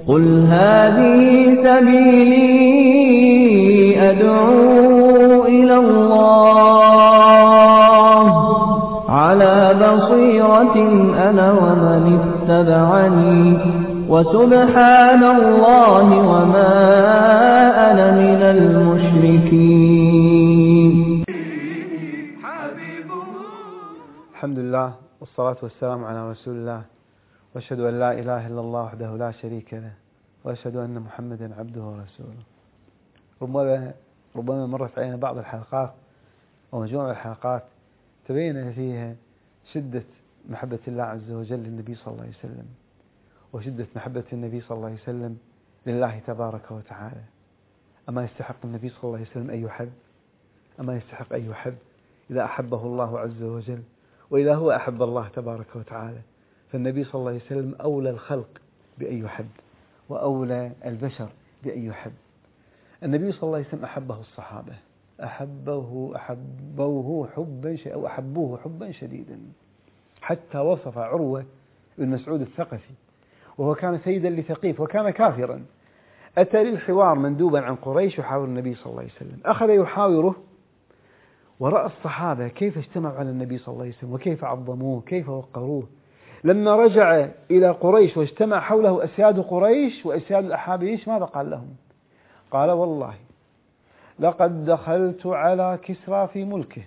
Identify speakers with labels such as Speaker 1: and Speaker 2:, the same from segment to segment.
Speaker 1: قل هذه سبيلي أدعو إلى الله على بصيرة أنا ومن اتبعني وسبحان الله وما أنا من المشركين.
Speaker 2: الحمد لله والصلاة والسلام على رسول الله، وأشهد أن لا إله إلا الله وحده لا شريك له، وأشهد أن محمدا عبده ورسوله. ربما مرت علينا بعض الحلقات ومجموعة الحلقات تبين فيها شدة محبة الله عز وجل للنبي صلى الله عليه وسلم، وشدة محبة النبي صلى الله عليه وسلم لله تبارك وتعالى. أما يستحق النبي صلى الله عليه وسلم أن يحب؟ أما يستحق أن يحب إذا أحبه الله عز وجل، وإذا هو أحب الله تبارك وتعالى؟ فالنبي صلى الله عليه وسلم أولى الخلق بأن يحب، وأولى البشر بأن يحب. النبي صلى الله عليه وسلم أحبه الصحابة، أحبوه حبا شديدا، حتى وصف عروة بن مسعود الثقفي وهو كان سيدا لثقيف وكان كافرا، أتى للحوار مندوبا عن قريش يحاور النبي صلى الله عليه وسلم، أخذ يحاوره ورأى الصحابة كيف اجتمعوا على النبي صلى الله عليه وسلم وكيف عظموه كيف وقروه. لما رجع إلى قريش واجتمع حوله أسياد قريش وأسياد الأحابيش ماذا قال لهم؟ قال: والله لقد دخلت على كسرى في ملكه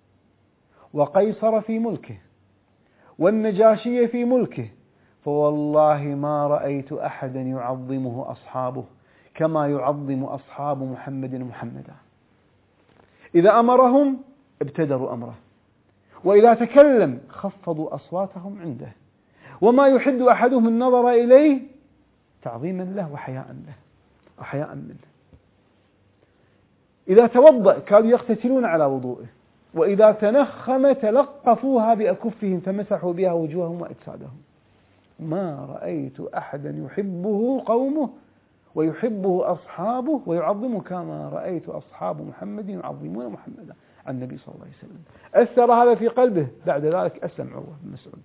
Speaker 2: وقيصر في ملكه والنجاشي في ملكه، فوالله ما رأيت أحدا يعظمه أصحابه كما يعظم أصحاب محمدا. إذا أمرهم ابتدروا أمره، وإذا تكلم خفضوا أصواتهم عنده، وما يحد أحدهم النظر إليه تعظيما له وحياء منه. إذا توضأ كانوا يقتتلون على وضوئه، وإذا تنخم تلقفوها بأكفهم فمسحوا بها وجوههم وأجسادهم. ما رأيت أحدا يحبه قومه ويحبه أصحابه ويعظمه كما رأيت أصحاب محمد يعظمون محمدا، عن النبي صلى الله عليه وسلم. أثر هذا في قلبه، بعد ذلك أسلم عروة بن مسعود.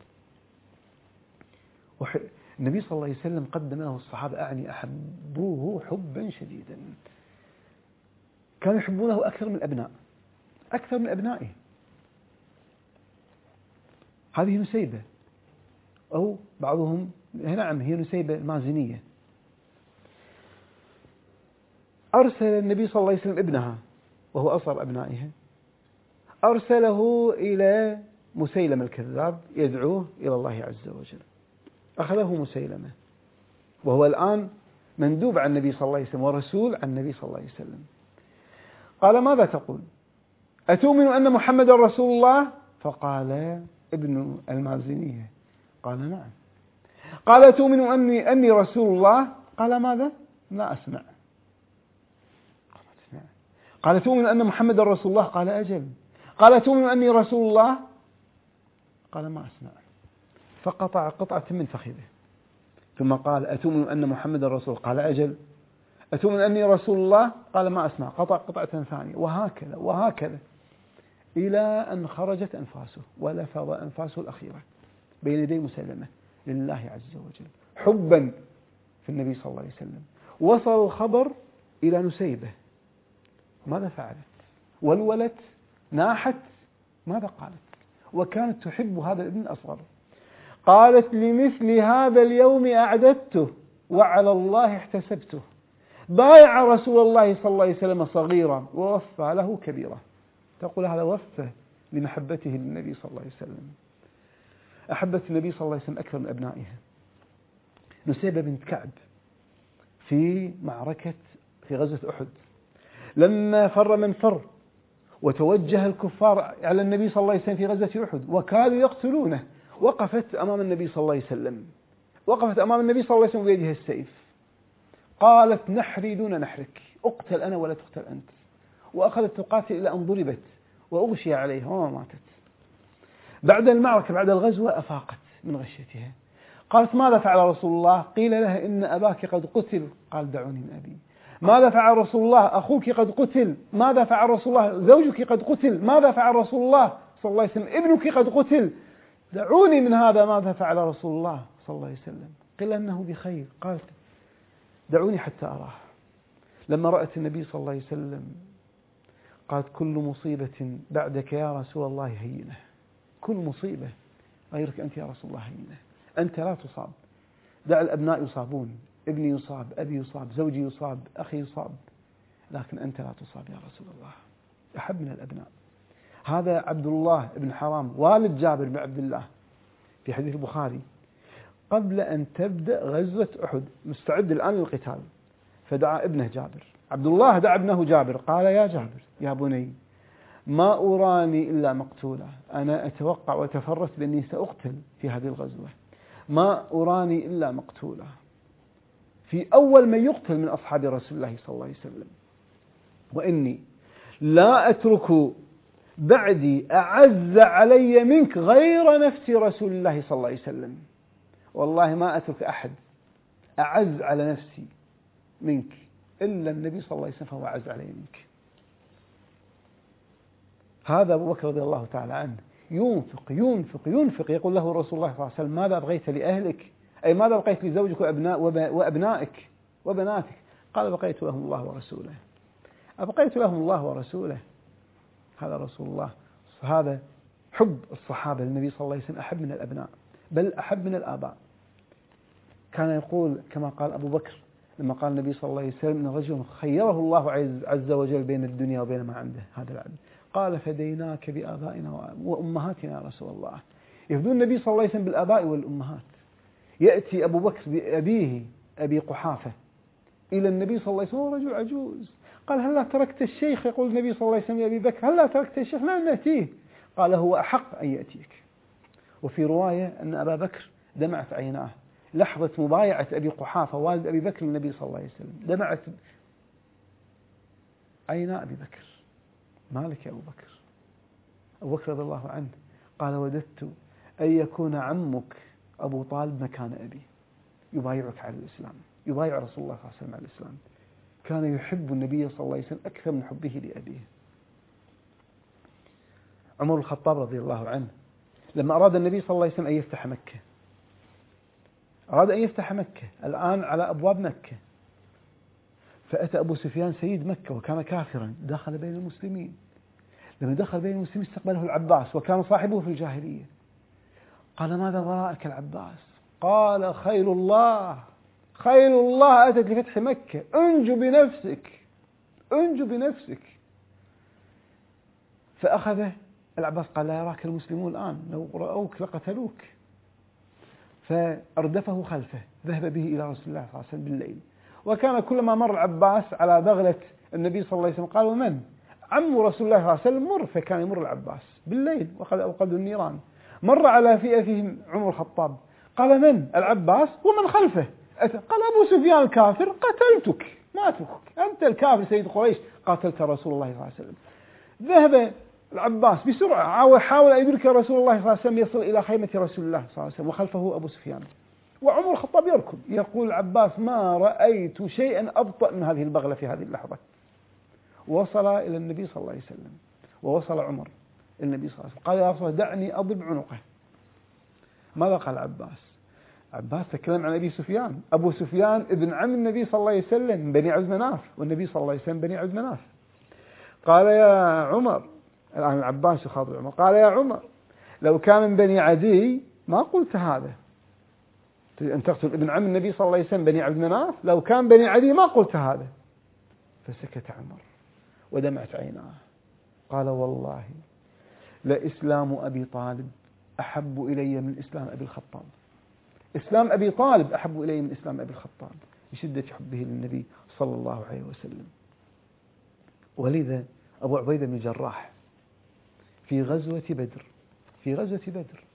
Speaker 2: النبي صلى الله عليه وسلم قدم له الصحابة أحبوه حبا شديدا، كانوا يحبونه أكثر من أبنائه. هذه نسيبة، أو بعضهم نعم هي نسيبة المازنية. أرسل النبي صلى الله عليه وسلم ابنها وهو أصغر أبنائها، أرسله إلى مسيلمة الكذاب يدعوه إلى الله عز وجل. أخذه مسيلمة وهو الآن مندوب عن النبي صلى الله عليه وسلم ورسول عن النبي صلى الله عليه وسلم. قال: ماذا تقول؟ أتؤمن أن محمد رسول الله؟ فقال ابن المازنية: قال: نعم. قال: أتؤمن أني رسول الله؟ قال: ماذا؟ لا أسمع. قال: تؤمن أن محمد رسول الله؟ قال: أجل. قال: تؤمن أني رسول الله؟ قال: ما أسمع. فقطع قطعة من فخذه، ثم قال: أتؤمن أن محمد رسول؟ قال: أجل. أتؤمن أني رسول الله؟ قال: ما أسمع. قطع قطعة ثانية، وهكذا إلى أن خرجت أنفاسه ولفظ أنفاسه الأخيرة بين يدي مسيلمة لله عز وجل حبا في النبي صلى الله عليه وسلم. وصل الخبر إلى نسيبة، ماذا فعلت؟ ولولت، ناحت، ماذا قالت؟ وكانت تحب هذا الابن الأصغر. قالت: لمثل هذا اليوم أعددته وعلى الله احتسبته. بايع رسول الله صلى الله عليه وسلم صغيرا ووفى له كبيرا. تقول هذا وفى لمحبته للنبي صلى الله عليه وسلم. أحبت النبي صلى الله عليه وسلم أكثر من أبنائها. نسيبة بنت كعب في غزوة أحد، لما فر من فر وتوجه الكفار على النبي صلى الله عليه وسلم في غزوة أحد وكادوا يقتلونه، وقفت أمام النبي صلى الله عليه وسلم، وقفت أمام النبي صلى الله عليه وسلم بيدها السيف. قالت: نحري دون نحرك، أقتل أنا ولا تقتل أنت. وأخذت تقاتل إلى أن ضربت وأغشي عليها وما ماتت. بعد المعركة بعد الغزوة أفاقت من غشيتها، قالت: ماذا فعل رسول الله؟ قيل لها: إن أباك قد قتل. قال: دعوني من أبي. ماذا فعل رسول الله؟ أخوك قد قتل. ماذا فعل رسول الله؟ زوجك قد قتل. ماذا فعل رسول الله صلى الله عليه وسلم؟ ابنك قد قتل. دعوني من هذا، ماذا فعل رسول الله صلى الله عليه وسلم؟ قيل أنه بخير. قالت: دعوني حتى أراه. لما رأت النبي صلى الله عليه وسلم قالت كل مصيبة بعدك يا رسول الله هينة، كل مصيبة غيرك أنت يا رسول الله هينة، أنت لا تصاب، دع الأبناء يصابون، ابني يصاب، أبي يصاب، زوجي يصاب، أخي يصاب، لكن أنت لا تصاب يا رسول الله، أحب من الأبناء. هذا عبد الله بن حرام والد جابر بن عبد الله في حديث البخاري قبل أن تبدأ غزوة أحد مستعد الآن للقتال، فدعا ابنه جابر، عبد الله دعا ابنه جابر، قال يا جابر يا بني ما أراني إلا مقتولا، أنا أتوقع وأتفرس بأني سأقتل في هذه الغزوة، ما أراني إلا مقتولا، في أول من يقتل من أصحاب رسول الله صلى الله عليه وسلم، وإني لا أترك بعدي أعز علي منك غير نفس رسول الله صلى الله عليه وسلم، والله ما أترك أحد أعز على نفسي منك إلا النبي صلى الله عليه وسلم فهو أعز علي منك. هذا أبو بكر رضي الله تعالى عنه ينفق ينفق ينفق، يقول له رسول الله صلى الله عليه وسلم ماذا أبغيت لأهلك، أي ماذا بقيت لزوجك وأبنائك وبناتك؟ قال بقيت لهم الله ورسوله، أبقيت لهم الله ورسوله. هذا رسول الله، هذا حب الصحابة للنبي صلى الله عليه وسلم أحب من الأبناء بل أحب من الآباء. كان يقول كما قال أبو بكر لما قال النبي صلى الله عليه وسلم إن رجل خيره الله عز وجل بين الدنيا وبين ما عنده هذا العبد، قال فديناك بآبائنا وأمهاتنا يا رسول الله. يفدون النبي صلى الله عليه وسلم بالآباء والأمهات. يأتي أبو بكر بأبيه أبي قحافة إلى النبي صلى الله عليه وسلم رجل عجوز، قال هل لا تركت الشيخ؟ يقول النبي صلى الله عليه وسلم لأبي بكر هل لا تركت الشيخ؟ نعم نأتيه. قال هو أحق أن يأتيك. وفي رواية أن أبا بكر دمعت عيناه لحظة مبايعة أبي قحافة والد أبي بكر النبي صلى الله عليه وسلم، دمعت عينا أبي بكر. مالك يا أبو بكر؟ أبو بكر رضي الله عنه قال وددت أن يكون عمك أبو طالب مكان أبي يبايعك على الإسلام، يبايع رسول الله صلى الله عليه وسلم على الإسلام. كان يحب النبي صلى الله عليه وسلم أكثر من حبه لأبيه. عمر الخطاب رضي الله عنه لما أراد النبي صلى الله عليه وسلم أن يفتح مكة، أراد أن يفتح مكة الآن على أبواب مكة، فأتى أبو سفيان سيد مكة وكان كافرا دخل بين المسلمين. لما دخل بين المسلمين استقبله العباس وكان صاحبه في الجاهلية. قال ماذا وراءك العباس؟ قال خيل الله، خيل الله أتت لفتح مكة، انجو بنفسك انجو بنفسك. فأخذه العباس قال لا يراك المسلمون الآن لو رأوك لقتلوك، فأردفه خلفه ذهب به إلى رسول الله صلى الله عليه وسلم بالليل. وكان كلما مر العباس على بغلة النبي صلى الله عليه وسلم قالوا من؟ عم رسول الله صلى الله عليه وسلم مر، فكان يمر العباس بالليل وقد أوقدوا النيران. مر على فئة فيهم عمر الخطاب قال من؟ العباس ومن خلفه أتى. قال أبو سفيان الكافر قتلتك ما أتركك، أنت الكافر سيد قريش قاتلت رسول الله صلى الله عليه وسلم. ذهب العباس بسرعة حاول أن يدرك رسول الله صلى الله عليه وسلم يصل إلى خيمة رسول الله صلى الله عليه وسلم وخلفه أبو سفيان وعمر الخطاب يركض. يقول العباس ما رأيت شيئا أبطأ من هذه البغلة في هذه اللحظة. وصل إلى النبي صلى الله عليه وسلم ووصل عمر النبي صلى الله عليه وسلم قال يا رسول الله دعني أضرب عنقه. ماذا قال العباس؟ عباس تكلم عن أبي سفيان، أبو سفيان ابن عم النبي صلى الله عليه وسلم من بني عبد مناف، والنبي صلى الله عليه وسلم بني عبد مناف. قال يا عمر، الآن العباس يخاطب عمر، قال يا عمر لو كان من بني عدي ما قلت هذا، أن تقتل ابن عم النبي صلى الله عليه وسلم بني عبد مناف، لو كان بني عدي ما قلت هذا. فسكت عمر ودمعت عيناه. قال والله لإسلام أبي طالب أحب إلي من إسلام أبي الخطاب، إسلام أبي طالب أحب إلي من إسلام أبي الخطاب بشدة حبه للنبي صلى الله عليه وسلم. ولذا أبو عبيدة بن الجراح في غزوة بدر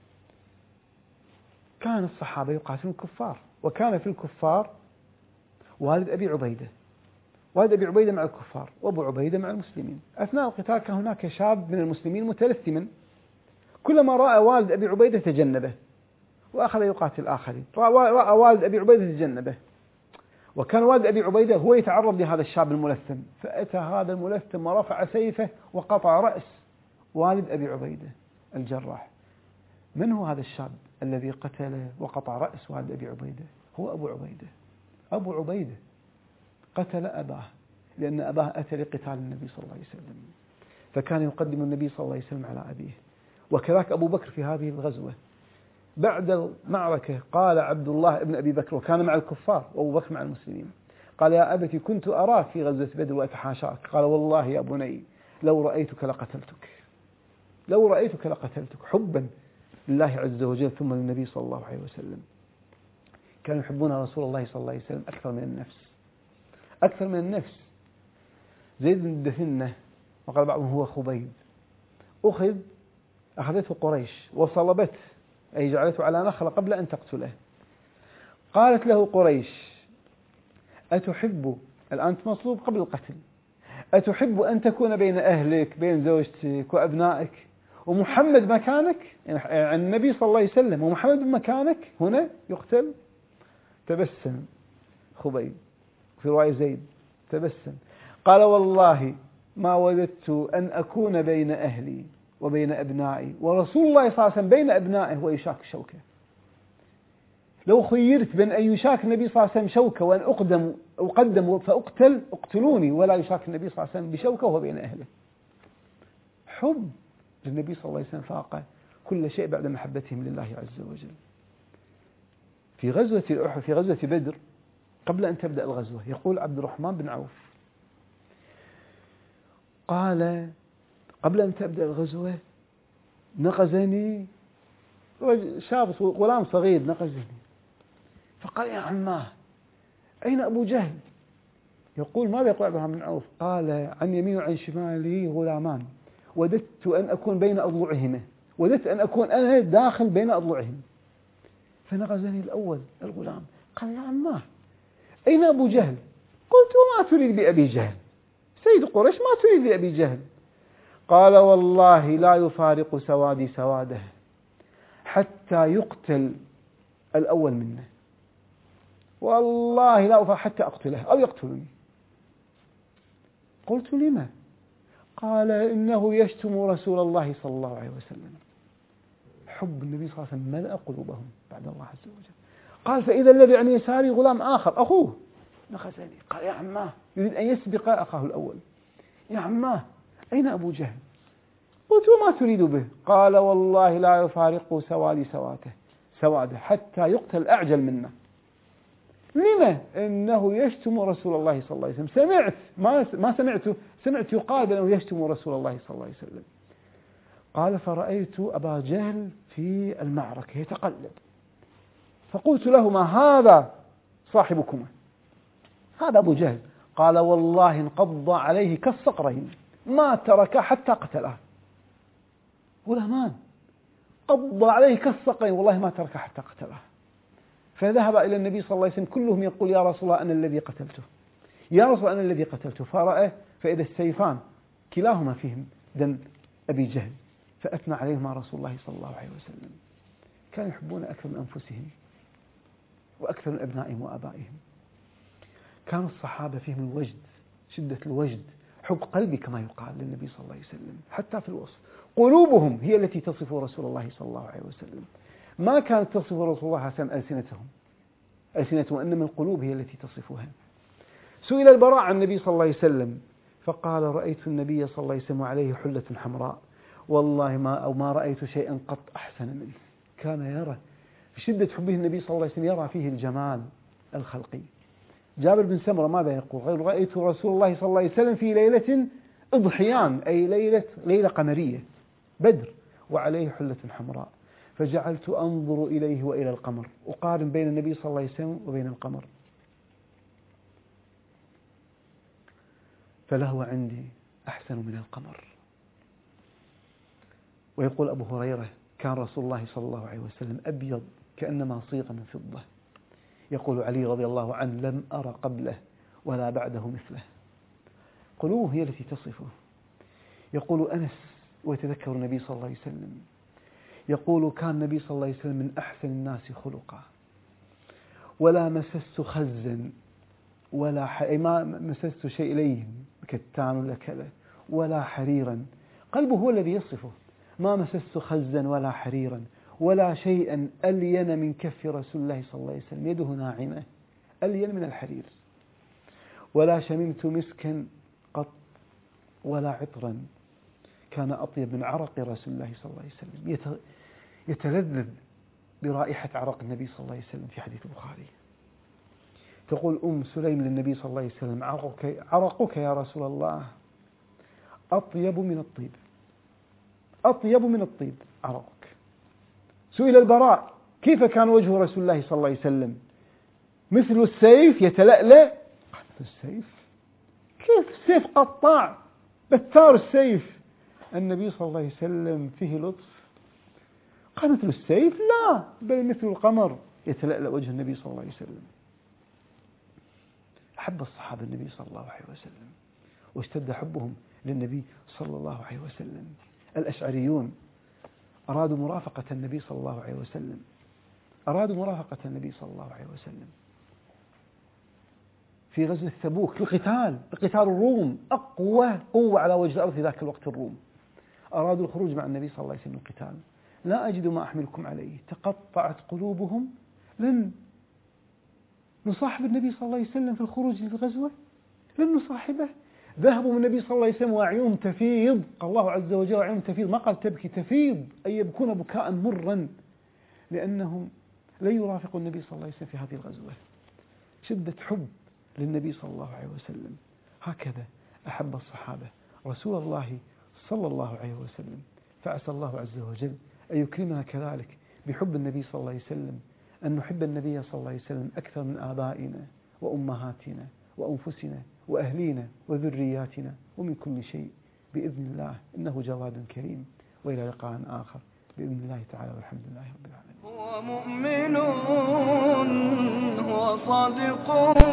Speaker 2: كان الصحابة يقاتلون الكفار، وكان في الكفار والد أبي عبيدة مع الكفار وأبو عبيدة مع المسلمين. أثناء القتال كان هناك شاب من المسلمين متلثما، كلما رأى والد أبي عبيدة تجنبه وأخذ يقاتل الآخرين، رأى والد أبي عبيدة تجنبه، وكان والد أبي عبيدة هو يتعرض لهذا الشاب الملثم، فأتى هذا الملثم ورفع سيفه وقطع رأس والد أبي عبيدة الجراح. من هو هذا الشاب الذي قتل وقطع رأس والد أبي عبيدة؟ هو أبو عبيدة أبو عبيدة قتل أباه، لأن أباه أتى لقتال النبي صلى الله عليه وسلم، فكان يقدم النبي صلى الله عليه وسلم على أبيه. وكذلك أبو بكر في هذه الغزوة بعد المعركة قال عبد الله ابن أبي بكر، وكان مع الكفار وأبو بكر مع المسلمين، قال يا أبتي كنت أراك في غزوة بدر وأتحاشاك، قال والله يا بني لو رأيتك لقتلتك، لو رأيتك لقتلتك، حبا لله عز وجل ثم للنبي صلى الله عليه وسلم. كانوا يحبون رسول الله صلى الله عليه وسلم أكثر من النفس، أكثر من النفس. زيد بن الدثنة وقال بعضهم هو خبيب، أخذته قريش وصلبته، أي جعلته على نخلة قبل أن تقتله. قالت له قريش أتحب، الآن مصلوب قبل القتل، أتحب أن تكون بين أهلك بين زوجتك وأبنائك ومحمد مكانك، يعني النبي صلى الله عليه وسلم ومحمد مكانك هنا يقتل؟ تبسم خبيب، في رواية زيد تبسم قال والله ما وددت أن أكون بين أهلي وبين أبنائي ورسول الله صلى الله عليه وسلم بين أبنائه ويشاك شوكه. لو خيرت بين أن يشاك النبي صلى الله عليه وسلم شوكه وأن أقدم فأقتل، اقتلوني ولا يشاك النبي صلى الله عليه وسلم بشوكه وهو بين أهله. حب للنبي صلى الله عليه وسلم فاق كل شيء بعد محبتهم لله عز وجل. في غزوة بدر قبل أن تبدأ الغزوة يقول عبد الرحمن بن عوف قال قبل أن تبدأ الغزوة نقزني شاب غلام صغير نقزني، فقال يا عماه أين أبو جهل؟ يقول ماذا يقول عبد الرحمن بن عوف؟ قال عن يمين وعن شمالي غلامان وددت أن أكون بين أضلعهما، وددت أن أكون أنا داخل بين أضلعهم، فنقزني الأول الغلام. قال يا عماه أين أبو جهل؟ قلت وما تريد بأبي جهل؟ سيد قريش ما تريد بأبي جهل؟ قال والله لا يفارق سوادي سواده حتى يقتل الأول منه، والله لا أفارق حتى أقتله أو يقتلني. قلت لما؟ قال إنه يشتم رسول الله صلى الله عليه وسلم. حب النبي صلى الله عليه وسلم ملأ قلوبهم بعد الله عز وجل. قال فإذا الذي عن يساري غلام آخر أخوه نخزني. قال يا عماه يريد أن يسبق أخاه الأول، يا عماه أين أبو جهل؟ قلت وما تريد به؟ قال والله لا يفارق سوادي سواده حتى يقتل أعجل منا. لما؟ إنه يشتم رسول الله صلى الله عليه وسلم. سمعت يقال بأنه يشتم رسول الله صلى الله عليه وسلم. قال فرأيت أبا جهل في المعركة يتقلب، فقلت لهما هذا صاحبكما، هذا أبو جهل. قال والله انقض عليه كالصقرين ما ترك حتى قتله. غلامان قض عليه كالصقرين والله ما ترك حتى قتله. فذهب إلى النبي صلى الله عليه وسلم كلهم يقول يا رسول الله أنا الذي قتلته، يا رسول الله أنا الذي قتلته. فرأى فإذا السيفان كلاهما فيهم دم أبي جهل، فأثنى عليهما رسول الله صلى الله عليه وسلم. كانوا يحبون أكثر من أنفسهم وأكثر من أبنائهم وآبائهم. كان الصحابة فيهم الوجد، شدة الوجد، حب قلبي كما يقال للنبي صلى الله عليه وسلم. حتى في الوصف قلوبهم هي التي تصف رسول الله صلى الله عليه وسلم، ما كانت تصف رسول الله حسن ألسنتهم، إنما القلوب هي التي تصفها. سئل البراء عن النبي صلى الله عليه وسلم فقال رأيت النبي صلى الله عليه وسلم عليه حلة حمراء والله ما رأيت شيئا قط أحسن منه. كان يرى في شدة حبه النبي صلى الله عليه وسلم يرى فيه الجمال الخلقي. جابر بن سمرة ماذا يقول؟ رأيت رسول الله صلى الله عليه وسلم في ليلة اضحيان، أي ليلة قمرية بدر، وعليه حلة حمراء، فجعلت أنظر إليه وإلى القمر، أقارن بين النبي صلى الله عليه وسلم وبين القمر، فلهو عندي أحسن من القمر. ويقول أبو هريرة كان رسول الله صلى الله عليه وسلم أبيض كأنما صيغ من فضة. يقول علي رضي الله عنه لم أرى قبله ولا بعده مثله. قلوبه هي التي تصفه. يقول أنس ويتذكر النبي صلى الله عليه وسلم يقول كان النبي صلى الله عليه وسلم من أحسن الناس خلقا ولا مسست خزا ما مسست شيء لين كتان ولا كذا ولا حريرا. قلبه هو الذي يصفه. ما مسست خزا ولا حريرا ولا شيئا ألين من كف رسول الله صلى الله عليه وسلم. يده ناعمة ألين من الحرير. ولا شممت مسكا قط ولا عطرا كان أطيب من عرق رسول الله صلى الله عليه وسلم. يتلذذ برائحة عرق النبي صلى الله عليه وسلم. في حديث البخاري تقول أم سليم للنبي صلى الله عليه وسلم: عرقك يا رسول الله أطيب من الطيب، أطيب من الطيب عرقك. سئل البراء: كيف كان وجه رسول الله صلى الله عليه وسلم؟ مثل السيف يتلألأ؟ قال: مثل السيف؟ كيف السيف قطاع بتار السيف؟ النبي صلى الله عليه وسلم فيه لطف. قال: مثل السيف؟ لا، بل مثل القمر يتلألأ وجه النبي صلى الله عليه وسلم. أحب الصحابة النبي صلى الله عليه وسلم، واشتد حبهم للنبي صلى الله عليه وسلم. الأشعريون أرادوا مرافقة النبي صلى الله عليه وسلم، أرادوا مرافقة النبي صلى الله عليه وسلم في غزوة تبوك لقتال الروم، أقوى قوة على وجه الأرض في ذاك الوقت الروم. أرادوا الخروج مع النبي صلى الله عليه وسلم للقتال. لا أجد ما أحملكم عليه، تقطعت قلوبهم، لن نصاحب النبي صلى الله عليه وسلم في الخروج للغزوة، لن نصاحبه. ذهبوا من النبي صلى الله عليه وسلم وأعينهم تفيض، الله عز وجل أعينهم تفيض، ما قال تبكي، تفيض، أي يبكون بكاء مرا، لأنهم لا يرافقوا النبي صلى الله عليه وسلم في هذه الغزوة. شدة حب للنبي صلى الله عليه وسلم. هكذا أحب الصحابة رسول الله صلى الله عليه وسلم. فعسى الله عز وجل أن يكرمنا كذلك بحب النبي صلى الله عليه وسلم، أن نحب النبي صلى الله عليه وسلم أكثر من آبائنا وأمهاتنا وأنفسنا وأهلينا وذرياتنا ومن كل شيء بإذن الله، إنه جواد كريم. وإلى لقاء آخر بإذن الله تعالى، والحمد لله رب العالمين.
Speaker 1: هو مؤمن، هو صادق